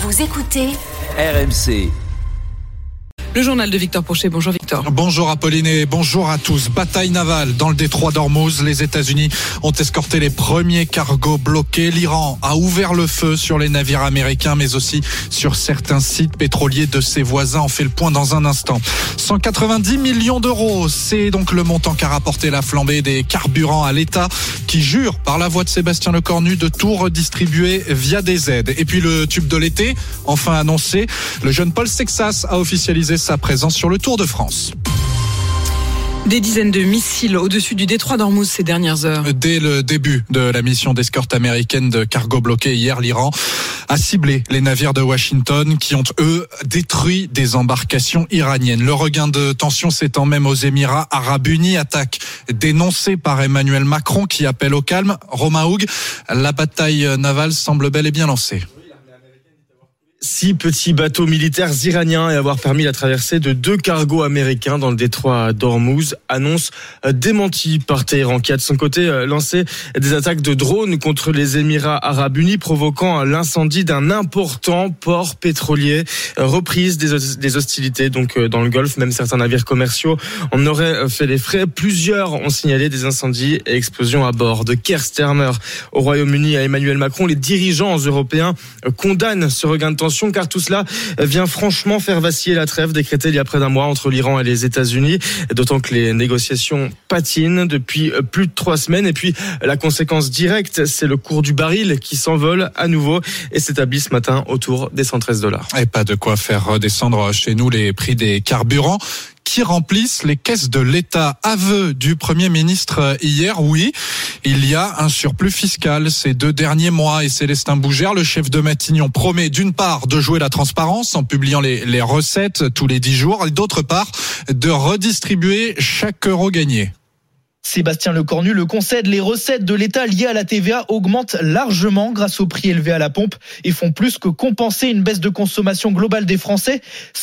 Vous écoutez RMC. Le journal de Victor Pochet. Bonjour Victor. Bonjour Apolline et bonjour à tous. Bataille navale dans le détroit d'Ormuz. Les États-Unis ont escorté les premiers cargos bloqués. L'Iran a ouvert le feu sur les navires américains, mais aussi sur certains sites pétroliers de ses voisins. On fait le point dans un instant. 190 millions d'euros, c'est donc le montant qu'a rapporté la flambée des carburants à l'État, qui jure, par la voix de Sébastien Lecornu, de tout redistribuer via des aides. Et puis le tube de l'été, enfin annoncé, le jeune Paul Sexas a officialisé sa présence sur le Tour de France. Des dizaines de missiles au-dessus du détroit d'Ormuz ces dernières heures. Dès le début de la mission d'escorte américaine de cargo bloqué hier, l'Iran a ciblé les navires de Washington qui ont, eux, détruit des embarcations iraniennes. Le regain de tension s'étend même aux Émirats Arabes Unis, attaque dénoncée par Emmanuel Macron qui appelle au calme. Romain Houg, la bataille navale semble bel et bien lancée. 6 petits bateaux militaires iraniens et avoir permis la traversée de 2 cargos américains dans le détroit d'Ormuz, annonce démentie par Téhéran, qui a de son côté lancé des attaques de drones contre les Émirats Arabes Unis, provoquant l'incendie d'un important port pétrolier. Reprise des hostilités donc dans le Golfe, même certains navires commerciaux en auraient fait les frais. Plusieurs ont signalé des incendies et explosions à bord. De Keir Starmer au Royaume-Uni à Emmanuel Macron, les dirigeants européens condamnent ce regain de tension, car tout cela vient franchement faire vaciller la trêve décrétée il y a près d'un mois entre l'Iran et les États-Unis, d'autant que les négociations patinent depuis plus de 3 semaines. Et puis la conséquence directe, c'est le cours du baril qui s'envole à nouveau et s'établit ce matin autour des $113. Et pas de quoi faire redescendre chez nous les prix des carburants qui remplissent les caisses de l'État. Aveu du Premier ministre hier, oui, il y a un surplus fiscal ces 2 derniers mois. Et Célestin Bougère, le chef de Matignon, promet d'une part de jouer la transparence en publiant les recettes tous les 10 jours et d'autre part de redistribuer chaque euro gagné. Sébastien Lecornu le concède, les recettes de l'État liées à la TVA augmentent largement grâce au prix élevé à la pompe et font plus que compenser une baisse de consommation globale des Français.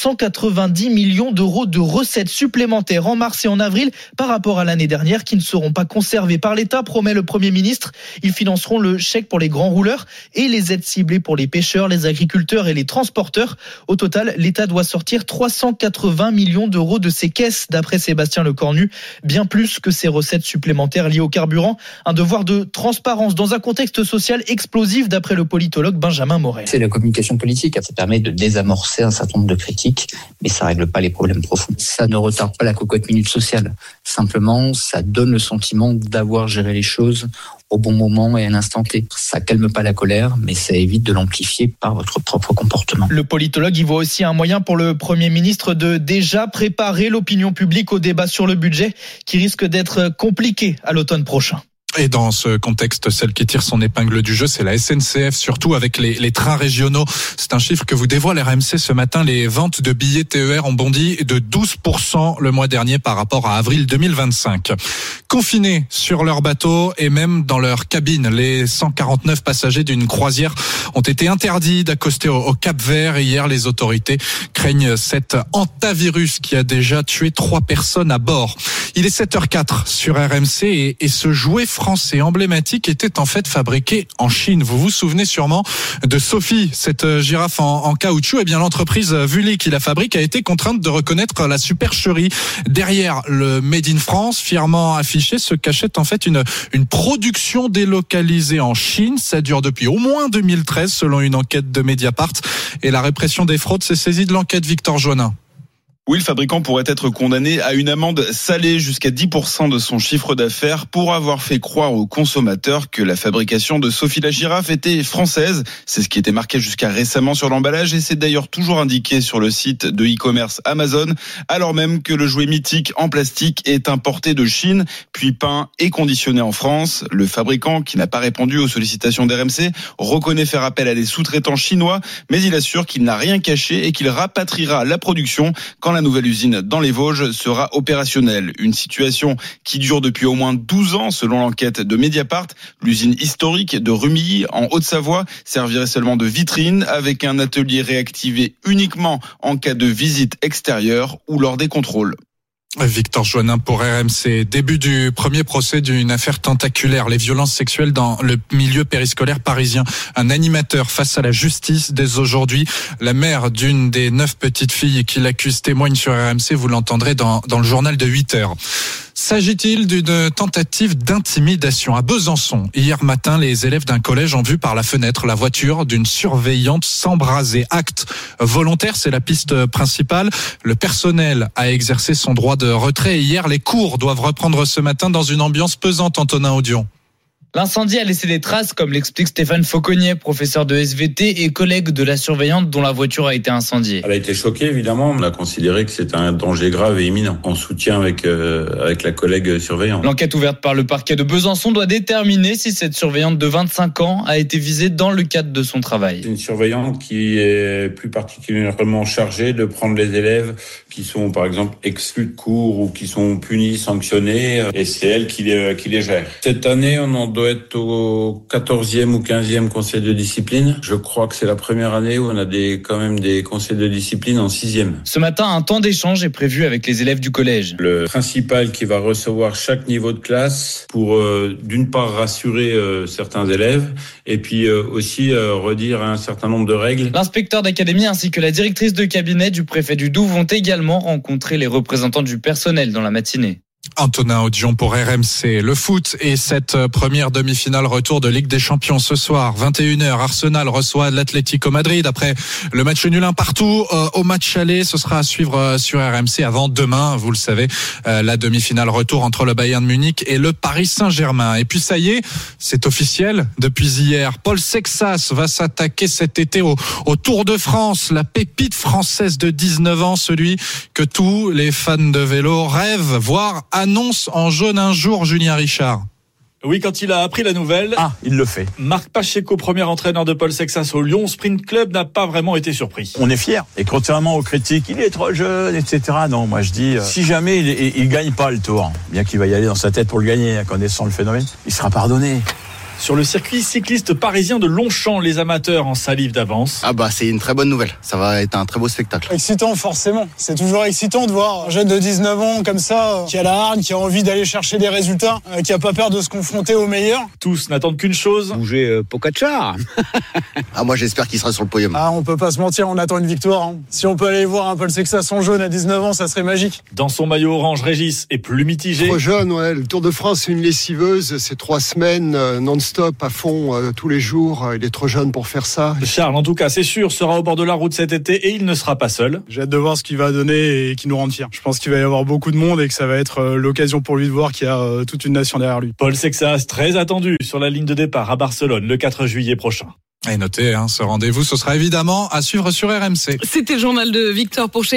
190 millions d'euros de recettes supplémentaires en mars et en avril par rapport à l'année dernière qui ne seront pas conservées par l'État, promet le Premier ministre. Ils financeront le chèque pour les grands rouleurs et les aides ciblées pour les pêcheurs, les agriculteurs et les transporteurs. Au total, l'État doit sortir 380 millions d'euros de ses caisses, d'après Sébastien Lecornu, bien plus que ses recettes supplémentaires liées au carburant. Un devoir de transparence dans un contexte social explosif, d'après le politologue Benjamin Morel. C'est la communication politique, ça permet de désamorcer un certain nombre de critiques, mais ça règle pas les problèmes profonds. Ça ne retarde pas la cocotte minute sociale. Simplement, ça donne le sentiment d'avoir géré les choses au bon moment et à l'instant T. Ça calme pas la colère, mais ça évite de l'amplifier par votre propre comportement. Le politologue y voit aussi un moyen pour le Premier ministre de déjà préparer l'opinion publique au débat sur le budget qui risque d'être compliqué à l'automne prochain. Et dans ce contexte, celle qui tire son épingle du jeu, c'est la SNCF, surtout avec les trains régionaux. C'est un chiffre que vous dévoile RMC ce matin. Les ventes de billets TER ont bondi de 12% le mois dernier par rapport à avril 2025. Confinés sur leur bateau et même dans leur cabine, les 149 passagers d'une croisière ont été interdits d'accoster au Cap-Vert. Hier, les autorités craignent cet hantavirus qui a déjà tué 3 personnes à bord. Il est 7h04 sur RMC et ce jouet français emblématique était en fait fabriqué en Chine. Vous vous souvenez sûrement de Sophie, cette girafe en caoutchouc. Eh bien, l'entreprise Vully qui la fabrique a été contrainte de reconnaître la supercherie. Derrière le Made in France, fièrement affiché, se cachait en fait une production délocalisée en Chine. Ça dure depuis au moins 2013 selon une enquête de Mediapart. Et la répression des fraudes s'est saisie de l'enquête. Victor Joannin. Oui, le fabricant pourrait être condamné à une amende salée jusqu'à 10% de son chiffre d'affaires pour avoir fait croire aux consommateurs que la fabrication de Sophie la girafe était française. C'est ce qui était marqué jusqu'à récemment sur l'emballage et c'est d'ailleurs toujours indiqué sur le site de e-commerce Amazon, alors même que le jouet mythique en plastique est importé de Chine, puis peint et conditionné en France. Le fabricant, qui n'a pas répondu aux sollicitations d'RMC, reconnaît faire appel à des sous-traitants chinois, mais il assure qu'il n'a rien caché et qu'il rapatriera la production quand la nouvelle usine dans les Vosges sera opérationnelle. Une situation qui dure depuis au moins 12 ans selon l'enquête de Mediapart. L'usine historique de Rumilly en Haute-Savoie servirait seulement de vitrine avec un atelier réactivé uniquement en cas de visite extérieure ou lors des contrôles. Victor Joannin pour RMC. Début du premier procès d'une affaire tentaculaire, les violences sexuelles dans le milieu périscolaire parisien. Un animateur face à la justice dès aujourd'hui. La mère d'une des 9 petites filles qui l'accuse témoigne sur RMC. Vous l'entendrez dans le journal de 8h. S'agit-il d'une tentative d'intimidation à Besançon? Hier matin, les élèves d'un collège ont vu par la fenêtre la voiture d'une surveillante s'embraser. Acte volontaire, c'est la piste principale. Le personnel a exercé son droit de retrait. Hier, les cours doivent reprendre ce matin dans une ambiance pesante, Antonin Audion. L'incendie a laissé des traces, comme l'explique Stéphane Fauconnier, professeur de SVT et collègue de la surveillante dont la voiture a été incendiée. Elle a été choquée, évidemment. On a considéré que c'était un danger grave et imminent. En soutien avec la collègue surveillante. L'enquête ouverte par le parquet de Besançon doit déterminer si cette surveillante de 25 ans a été visée dans le cadre de son travail. C'est une surveillante qui est plus particulièrement chargée de prendre les élèves qui sont, par exemple, exclus de cours ou qui sont punis, sanctionnés. Et c'est elle qui les gère. Cette année, on en doit être au 14e ou 15e conseil de discipline. Je crois que c'est la première année où on a quand même des conseils de discipline en 6e. Ce matin, un temps d'échange est prévu avec les élèves du collège. Le principal qui va recevoir chaque niveau de classe pour, d'une part, rassurer certains élèves et puis aussi redire un certain nombre de règles. L'inspecteur d'académie ainsi que la directrice de cabinet du préfet du Doubs vont également rencontrer les représentants du personnel dans la matinée. Antonin Audion pour RMC. Le foot et cette première demi-finale retour de Ligue des Champions ce soir, 21h. Arsenal reçoit l'Atlético Madrid après le match nul 1 partout au match aller. Ce sera à suivre sur RMC avant demain, vous le savez, la demi-finale retour entre le Bayern de Munich et le Paris Saint-Germain. Et puis ça y est, c'est officiel depuis hier. Paul Sexas va s'attaquer cet été au Tour de France, la pépite française de 19 ans, celui que tous les fans de vélo rêvent, voire annonce en jaune un jour, Julien Richard. Oui, quand il a appris la nouvelle, il le fait. Marc Pacheco, premier entraîneur de Paul Sexas au Lyon Sprint Club, n'a pas vraiment été surpris. On est fiers. Et contrairement aux critiques, il est trop jeune, etc. Non, moi je dis, si jamais il gagne pas le Tour, bien qu'il va y aller dans sa tête pour le gagner, connaissant le phénomène, il sera pardonné. Sur le circuit cycliste parisien de Longchamp, les amateurs en salive d'avance. C'est une très bonne nouvelle. Ça va être un très beau spectacle. Excitant, forcément. C'est toujours excitant de voir un jeune de 19 ans comme ça, qui a la hargne, qui a envie d'aller chercher des résultats, qui a pas peur de se confronter aux meilleurs. Tous n'attendent qu'une chose. Bouger Pogačar. Moi j'espère qu'il sera sur le podium. On peut pas se mentir, on attend une victoire. Si on peut aller voir un Paul Sexas en jaune à 19 ans, ça serait magique. Dans son maillot orange, Régis est plus mitigé. Trop jeune, ouais. Le Tour de France, c'est une lessiveuse. C'est 3 semaines non-stop à fond tous les jours. Il est trop jeune pour faire ça. Charles, en tout cas, c'est sûr, sera au bord de la route cet été et il ne sera pas seul. J'ai hâte de voir ce qu'il va donner et qu'il nous rende fiers. Je pense qu'il va y avoir beaucoup de monde et que ça va être l'occasion pour lui de voir qu'il y a toute une nation derrière lui. Paul Sexas, très attendu sur la ligne de départ à Barcelone le 4 juillet prochain. Et notez, ce rendez-vous, ce sera évidemment à suivre sur RMC. C'était le journal de Victor Pourchet.